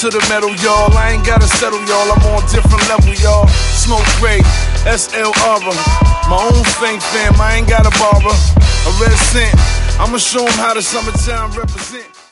to the metal, y'all. I ain't gotta settle, y'all. I'm on different level, y'all. Smoke Ray, SL Aura. My own fame fam, I ain't got a barber. A red cent, I'ma show 'em how the summertime represent.